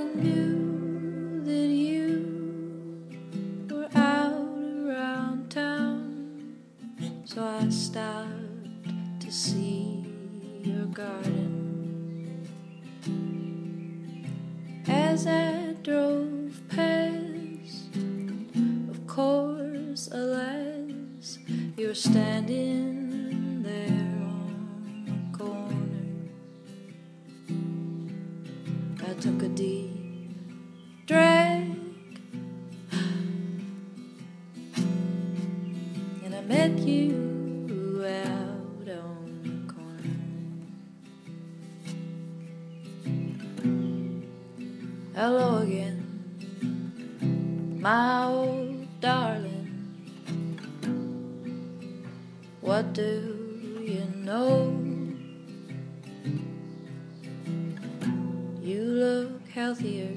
knew that you were out around town, so I stopped to see your garden. As I drove past, of course, alas, you're standing there on the corner. I took a deep drag, and I met you out on the corner. Hello again, my old darling. What do you know? You look healthier.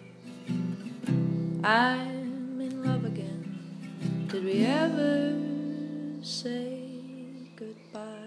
I'm in love again. Did we ever say goodbye?